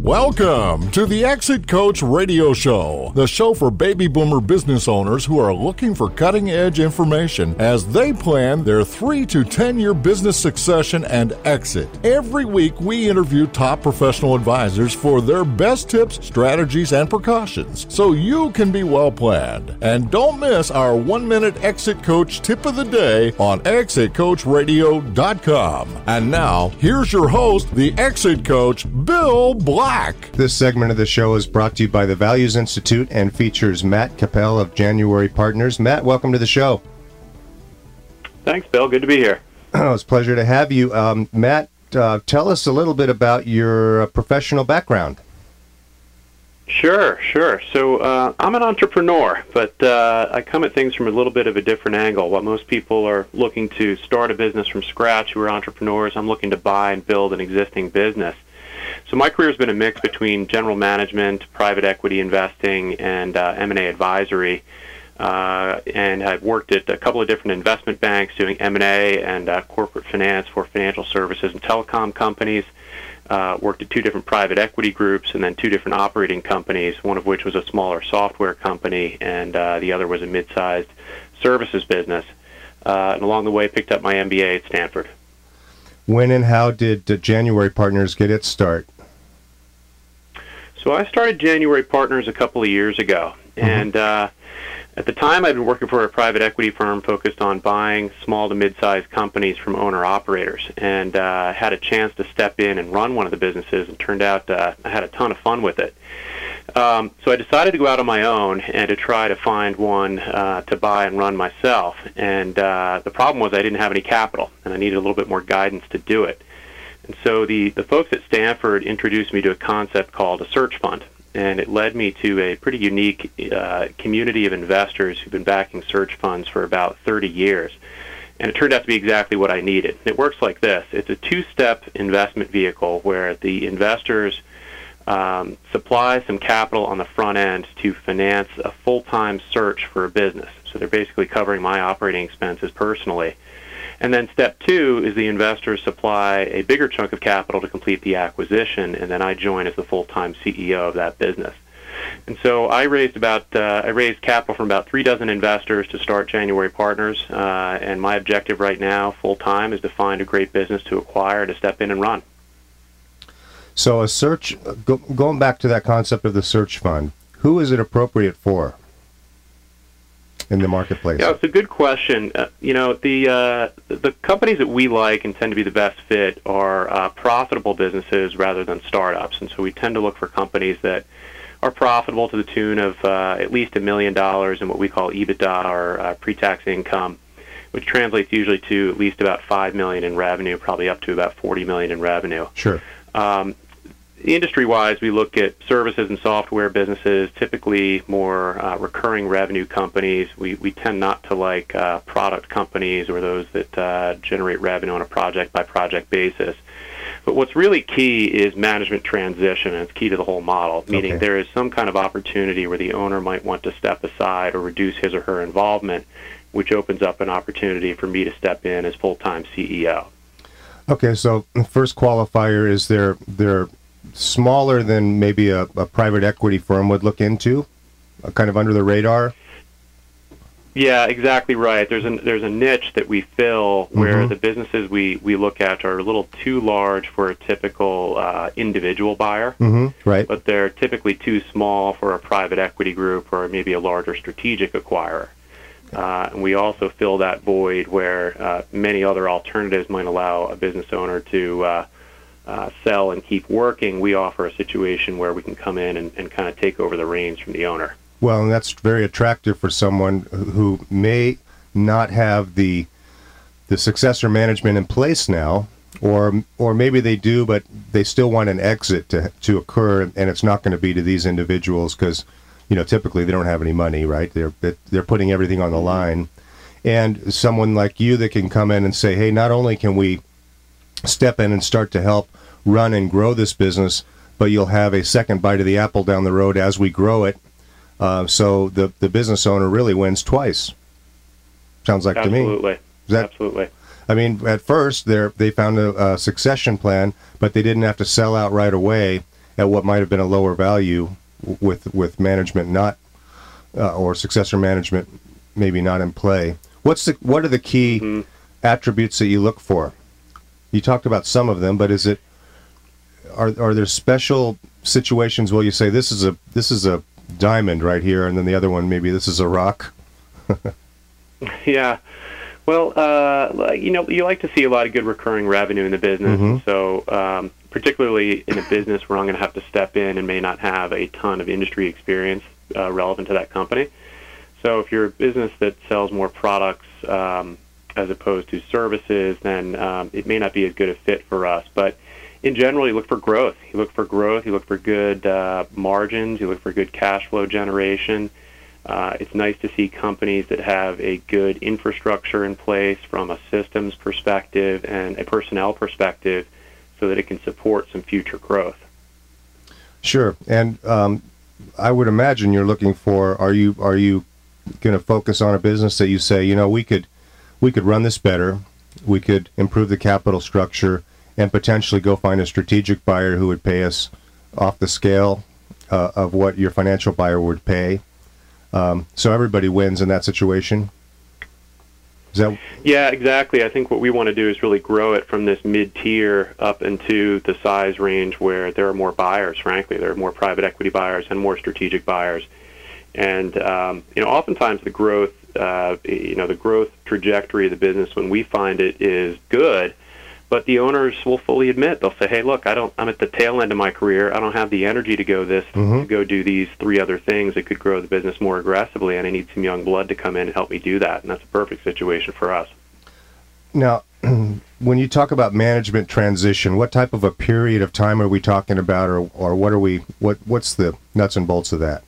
Welcome to the Exit Coach Radio Show, the show for baby boomer business owners who are looking for cutting-edge information as they plan their 3 to 10-year business succession and exit. Every week, we interview top professional advisors for their best tips, strategies, and precautions, so you can be well-planned. And don't miss our 1-minute Exit Coach tip of the day on ExitCoachRadio.com. And now, here's your host, the Exit Coach, Bill Black. This segment of the show is brought to you by the Values Institute and features Matt Capel of January Partners. Matt, welcome to the show. Thanks, Bill. Good to be here. Oh, it's a pleasure to have you. Matt, tell us a little bit about your professional background. Sure. So I'm an entrepreneur, but I come at things from a little bit of a different angle. While most people are looking to start a business from scratch who are entrepreneurs, I'm looking to buy and build an existing business. So my career has been a mix between general management, private equity investing, and M&A advisory. And I've worked at a couple of different investment banks doing M&A and corporate finance for financial services and telecom companies. Worked at 2 different private equity groups and then 2 different operating companies, one of which was a smaller software company and the other was a mid-sized services business. And along the way, picked up my MBA at Stanford. When and how did January Partners get its start? So I started January Partners a couple of years ago, and at the time I'd been working for a private equity firm focused on buying small to mid-sized companies from owner-operators, and had a chance to step in and run one of the businesses, and turned out I had a ton of fun with it. So I decided to go out on my own and to try to find one to buy and run myself, and the problem was I didn't have any capital, and I needed a little bit more guidance to do it. And so the folks at Stanford introduced me to a concept called a search fund, and it led me to a pretty unique community of investors who've been backing search funds for about 30 years. And it turned out to be exactly what I needed. It works like this. It's a 2-step investment vehicle where the investors supply some capital on the front end to finance a full-time search for a business. So they're basically covering my operating expenses personally. And then step 2 is the investors supply a bigger chunk of capital to complete the acquisition, and then I join as the full-time CEO of that business. And so I raised capital from about 3 dozen investors to start January Partners, and my objective right now, full-time, is to find a great business to acquire, to step in and run. So a search, going back to that concept of the search fund, who is it appropriate for in the marketplace? Yeah, it's a good question. The companies that we like and tend to be the best fit are profitable businesses rather than startups. And so we tend to look for companies that are profitable to the tune of at least $1 million in what we call EBITDA, or pre-tax income, which translates usually to at least about $5 million in revenue, probably up to about $40 million in revenue. Sure. Industry-wise, we look at services and software businesses, typically more recurring revenue companies. We tend not to like product companies or those that generate revenue on a project-by-project basis. But what's really key is management transition, and it's key to the whole model, meaning there is some kind of opportunity where the owner might want to step aside or reduce his or her involvement, which opens up an opportunity for me to step in as full-time CEO. Okay, so the first qualifier is they're smaller than maybe a private equity firm would look into, kind of under the radar? Yeah, exactly right. There's a niche that we fill where the businesses we look at are a little too large for a typical individual buyer, right? But they're typically too small for a private equity group or maybe a larger strategic acquirer. And we also fill that void where many other alternatives might allow a business owner to sell and keep working. We offer a situation where we can come in and kind of take over the reins from the owner. Well, and that's very attractive for someone who may not have the successor management in place now, or maybe they do, but they still want an exit to occur, and it's not going to be to these individuals because, typically they don't have any money, right? They're putting everything on the line, and someone like you that can come in and say, hey, not only can we step in and start to help run and grow this business, but you'll have a second bite of the apple down the road as we grow it. So the business owner really wins twice. Sounds like Absolutely. To me. Absolutely. I mean, at first they found a succession plan, but they didn't have to sell out right away, at what might have been a lower value with management not or successor management maybe not in play. What are the key attributes that you look for? You talked about some of them, but are there special situations where you say this is a diamond right here, and then the other one maybe this is a rock? Yeah. Well, you like to see a lot of good recurring revenue in the business. So particularly in a business where I'm going to have to step in and may not have a ton of industry experience relevant to that company. So if you're a business that sells more products as opposed to services, then it may not be as good a fit for us. But in general, you look for growth. You look for good margins. You look for good cash flow generation. It's nice to see companies that have a good infrastructure in place from a systems perspective and a personnel perspective so that it can support some future growth. Sure. And I would imagine you're looking for, are you going to focus on a business that you say, we could run this better, we could improve the capital structure, and potentially go find a strategic buyer who would pay us off the scale of what your financial buyer would pay? So everybody wins in that situation? Yeah, exactly. I think what we want to do is really grow it from this mid-tier up into the size range where there are more buyers, frankly. There are more private equity buyers and more strategic buyers. And, oftentimes the growth, the growth trajectory of the business, when we find it, is good. But the owners will fully admit, they'll say, hey, look, I'm at the tail end of my career. I don't have the energy to go to go do these 3 other things that could grow the business more aggressively, and I need some young blood to come in and help me do that. And that's a perfect situation for us. Now, when you talk about management transition, what type of a period of time are we talking about, or what's the nuts and bolts of that?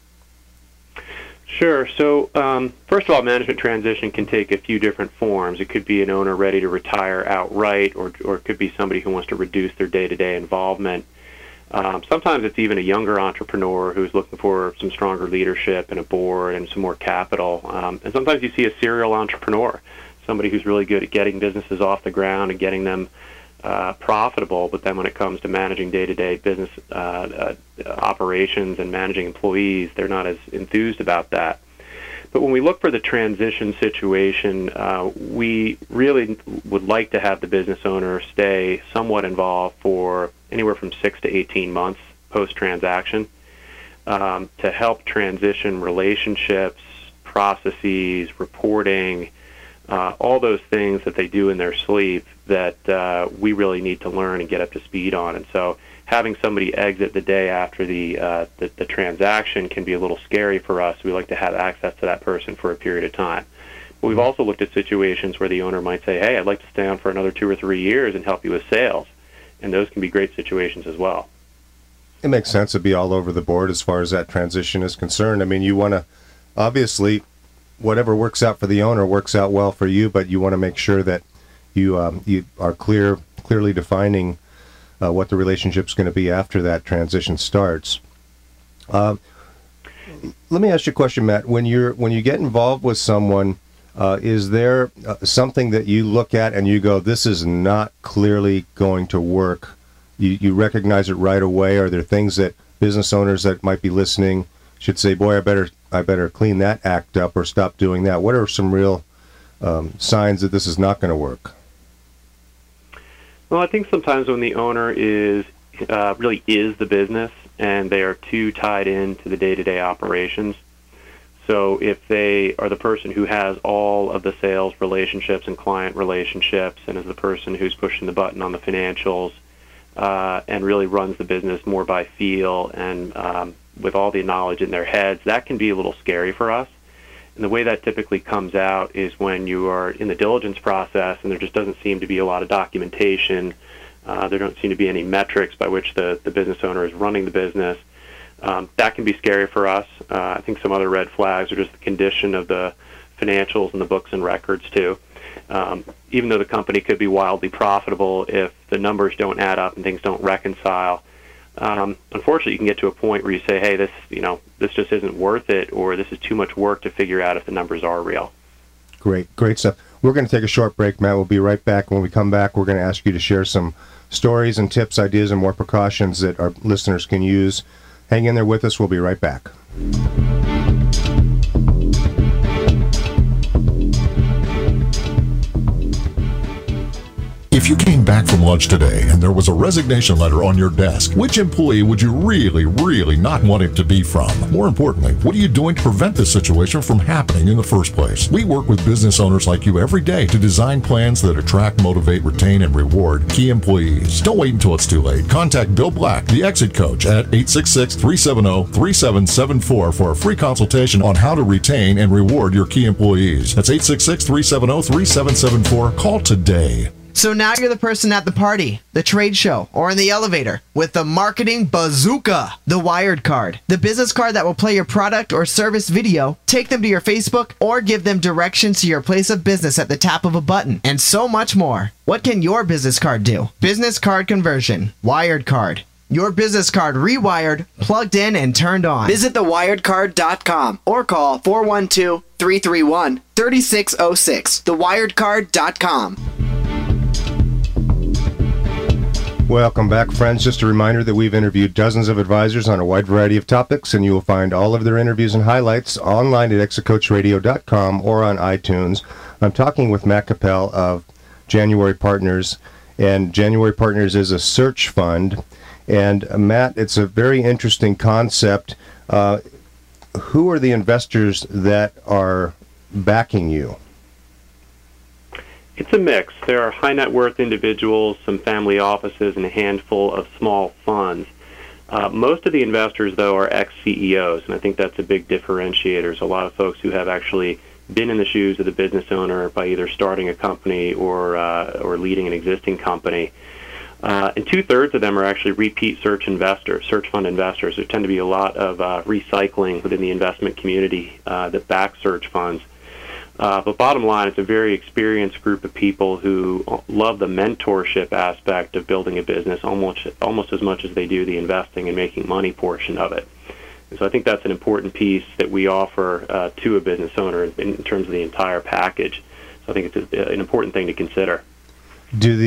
Sure. So, first of all, management transition can take a few different forms. It could be an owner ready to retire outright, or it could be somebody who wants to reduce their day-to-day involvement. Sometimes it's even a younger entrepreneur who's looking for some stronger leadership and a board and some more capital. And sometimes you see a serial entrepreneur, somebody who's really good at getting businesses off the ground and getting them profitable, but then when it comes to managing day-to-day business operations and managing employees, they're not as enthused about that. But when we look for the transition situation, we really would like to have the business owner stay somewhat involved for anywhere from 6 to 18 months post-transaction to help transition relationships, processes, reporting, all those things that they do in their sleep that we really need to learn and get up to speed on. And so having somebody exit the day after the transaction can be a little scary for us. We like to have access to that person for a period of time. But we've also looked at situations where the owner might say, hey, I'd like to stay on for another 2 or 3 years and help you with sales. And those can be great situations as well. It makes sense to be all over the board as far as that transition is concerned. I mean, you want to, obviously, whatever works out for the owner works out well for you, but you want to make sure that you are clearly defining what the relationship's going to be after that transition starts. Let me ask you a question, Matt. When you get involved with someone, is there something that you look at and you go, this is not clearly going to work? You recognize it right away? Are there things that business owners that might be listening should say, boy, I better clean that act up or stop doing that? What are some real signs that this is not going to work? Well, I think sometimes when the owner really is the business and they are too tied into the day-to-day operations. So if they are the person who has all of the sales relationships and client relationships and is the person who's pushing the button on the financials and really runs the business more by feel and with all the knowledge in their heads, that can be a little scary for us. And the way that typically comes out is when you are in the diligence process and there just doesn't seem to be a lot of documentation. There don't seem to be any metrics by which the business owner is running the business. That can be scary for us. I think some other red flags are just the condition of the financials and the books and records, too. Even though the company could be wildly profitable, if the numbers don't add up and things don't reconcile, unfortunately, you can get to a point where you say, hey, this just isn't worth it, or this is too much work to figure out if the numbers are real. Great stuff. We're going to take a short break, Matt. We'll be right back. When we come back, we're going to ask you to share some stories and tips, ideas, and more precautions that our listeners can use. Hang in there with us. We'll be right back. If you came back from lunch today and there was a resignation letter on your desk, which employee would you really not want it to be from? More importantly, what are you doing to prevent this situation from happening in the first place? We work with business owners like you every day to design plans that attract, motivate, retain, and reward key employees. Don't wait until it's too late. Contact Bill Black, the Exit Coach, at 866-370-3774 for a free consultation on how to retain and reward your key employees. That's 866-370-3774. Call today. So now you're the person at the party, the trade show, or in the elevator with the marketing bazooka, the Wired card. The business card that will play your product or service video, take them to your Facebook, or give them directions to your place of business at the tap of a button, and so much more. What can your business card do? Business card conversion, Wired card. Your business card rewired, plugged in, and turned on. Visit thewiredcard.com or call 412-331-3606. Thewiredcard.com. Welcome back, friends. Just a reminder that we've interviewed dozens of advisors on a wide variety of topics, and you will find all of their interviews and highlights online at exitcoachradio.com or on iTunes. I'm talking with Matt Capel of January Partners, and January Partners is a search fund. And Matt, it's a very interesting concept. Who are the investors that are backing you? It's a mix. There are high net worth individuals, some family offices, and a handful of small funds. Most of the investors, though, are ex-CEOs, and I think that's a big differentiator. There's a lot of folks who have actually been in the shoes of the business owner by either starting a company or leading an existing company. And 2/3 of them are actually repeat search fund investors. There tend to be a lot of recycling within the investment community that back search funds. But bottom line, it's a very experienced group of people who love the mentorship aspect of building a business almost as much as they do the investing and making money portion of it. And so I think that's an important piece that we offer to a business owner in terms of the entire package. So I think it's an important thing to consider. Do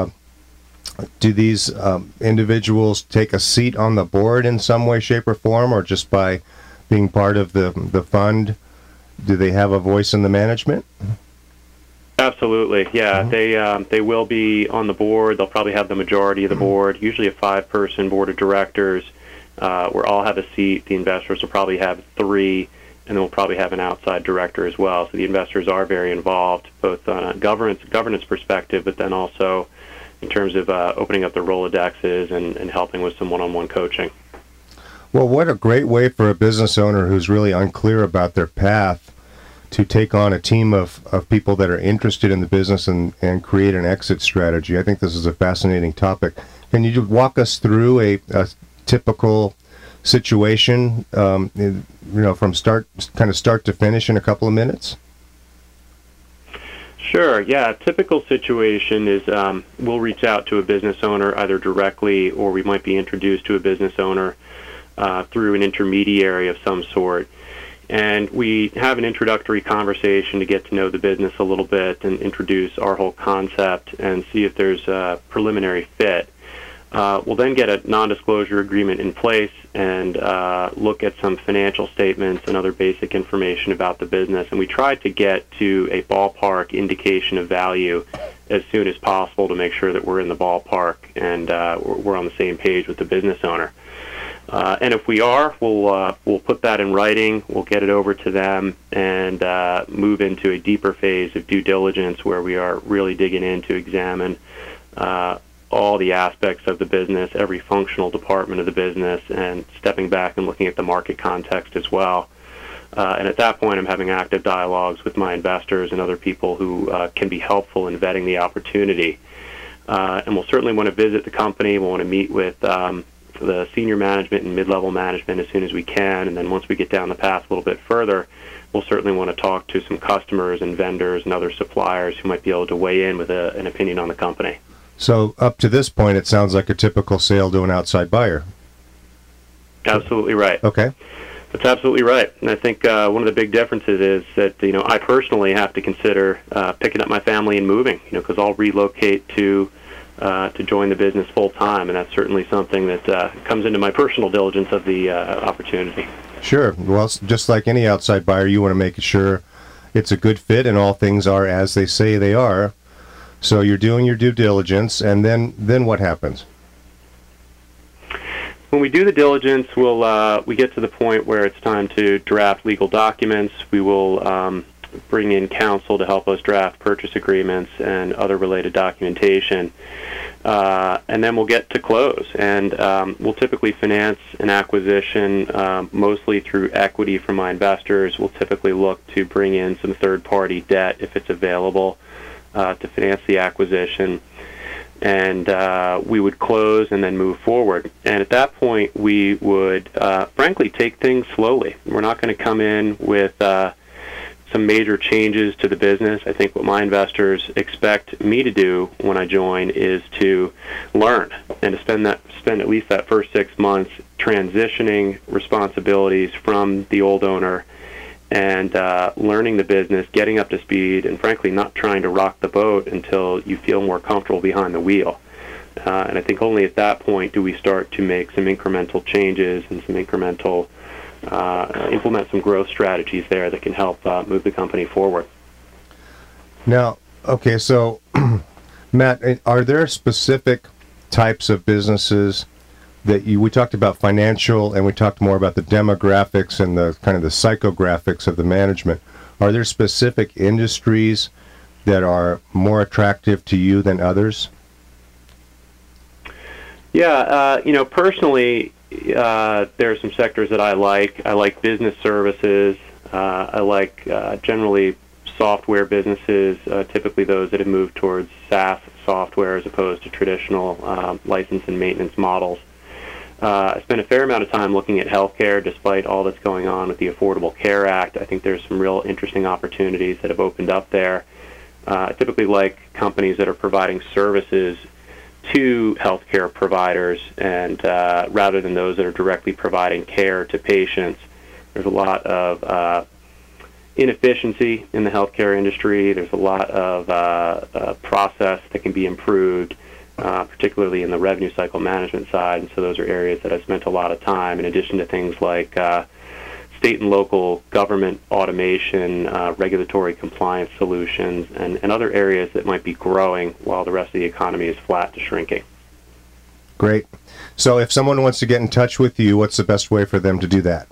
these individuals take a seat on the board in some way, shape, or form, or just by being part of the fund? Do they have a voice in the management? Absolutely, yeah. Mm-hmm. They will be on the board. They'll probably have the majority of the board, usually a 5-person board of directors, where all have a seat. The investors will probably have 3, and then we'll probably have an outside director as well. So the investors are very involved, both on a governance perspective, but then also in terms of opening up the Rolodexes and helping with some one-on-one coaching. Well, what a great way for a business owner who's really unclear about their path to take on a team of people that are interested in the business and create an exit strategy. I think this is a fascinating topic. Can you walk us through a typical situation, from start to finish in a couple of minutes? Sure, yeah. A typical situation is we'll reach out to a business owner either directly, or we might be introduced to a business owner through an intermediary of some sort. And we have an introductory conversation to get to know the business a little bit and introduce our whole concept and see if there's a preliminary fit. We'll then get a non-disclosure agreement in place and look at some financial statements and other basic information about the business. And we try to get to a ballpark indication of value as soon as possible to make sure that we're in the ballpark and we're on the same page with the business owner. And if we are, we'll put that in writing, we'll get it over to them, and move into a deeper phase of due diligence where we are really digging in to examine all the aspects of the business, every functional department of the business, and stepping back and looking at the market context as well. And at that point, I'm having active dialogues with my investors and other people who can be helpful in vetting the opportunity. And we'll certainly want to visit the company. We'll want to meet with the senior management and mid-level management as soon as we can, and then once we get down the path a little bit further, we'll certainly want to talk to some customers and vendors and other suppliers who might be able to weigh in with an opinion on the company. So up to this point, it sounds like a typical sale to an outside buyer. Absolutely right. Okay. That's absolutely right. And I think one of the big differences is that, I personally have to consider picking up my family and moving, because I'll relocate to to join the business full time, and that's certainly something that comes into my personal diligence of the opportunity. Sure. Well, just like any outside buyer, you want to make sure it's a good fit and all things are as they say they are. So you're doing your due diligence, and then what happens? When we do the diligence, we get to the point where it's time to draft legal documents. We will bring in counsel to help us draft purchase agreements and other related documentation. And then we'll get to close. And we'll typically finance an acquisition mostly through equity from my investors. We'll typically look to bring in some third-party debt if it's available to finance the acquisition. And we would close and then move forward. And at that point, we would, frankly, take things slowly. We're not going to come in with some major changes to the business. I think what my investors expect me to do when I join is to learn and to spend at least that first 6 months transitioning responsibilities from the old owner and learning the business, getting up to speed, and frankly not trying to rock the boat until you feel more comfortable behind the wheel. And I think only at that point do we start to make some incremental changes and some incremental implement some growth strategies there that can help move the company forward. Now, okay, so Matt, are there specific types of businesses that we talked about financial, and we talked more about the demographics and the kind of the psychographics of the management. Are there specific industries that are more attractive to you than others? Yeah, personally, there are some sectors that I like. I like business services. I like generally software businesses, typically those that have moved towards SaaS software as opposed to traditional license and maintenance models. I spent a fair amount of time looking at healthcare, despite all that's going on with the Affordable Care Act. I think there's some real interesting opportunities that have opened up there. I typically like companies that are providing services to healthcare providers, and rather than those that are directly providing care to patients. There's a lot of inefficiency in the healthcare industry. There's a lot of process that can be improved, particularly in the revenue cycle management side, and so those are areas that I've spent a lot of time, in addition to things like state and local government automation, regulatory compliance solutions, and other areas that might be growing while the rest of the economy is flat to shrinking. Great. So if someone wants to get in touch with you, what's the best way for them to do that?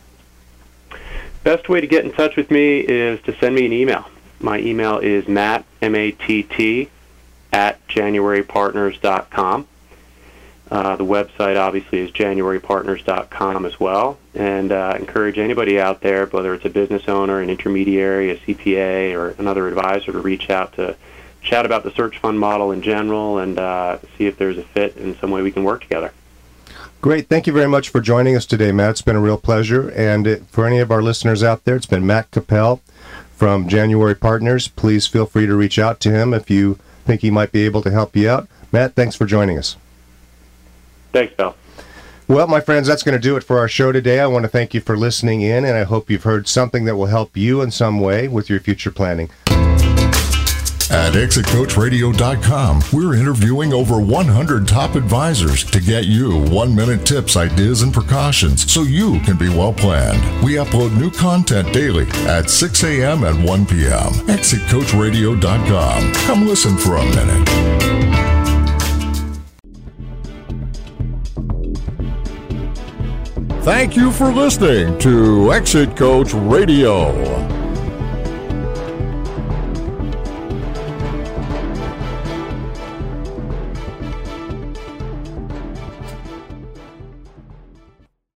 Best way to get in touch with me is to send me an email. My email is Matt, M-A-T-T, @JanuaryPartners.com. The website obviously is JanuaryPartners.com as well, and encourage anybody out there, whether it's a business owner, an intermediary, a CPA, or another advisor, to reach out to chat about the search fund model in general and see if there's a fit in some way we can work together. Great. Thank you very much for joining us today, Matt. It's been a real pleasure. And for any of our listeners out there, it's been Matt Capel from January Partners. Please feel free to reach out to him if you think he might be able to help you out. Matt, thanks for joining us. Thanks, Bill. Well, my friends, that's going to do it for our show today. I want to thank you for listening in, and I hope you've heard something that will help you in some way with your future planning. At ExitCoachRadio.com, we're interviewing over 100 top advisors to get you 1-minute tips, ideas, and precautions so you can be well planned. We upload new content daily at 6 a.m. and 1 p.m. ExitCoachRadio.com. Come listen for a minute. Thank you for listening to Exit Coach Radio.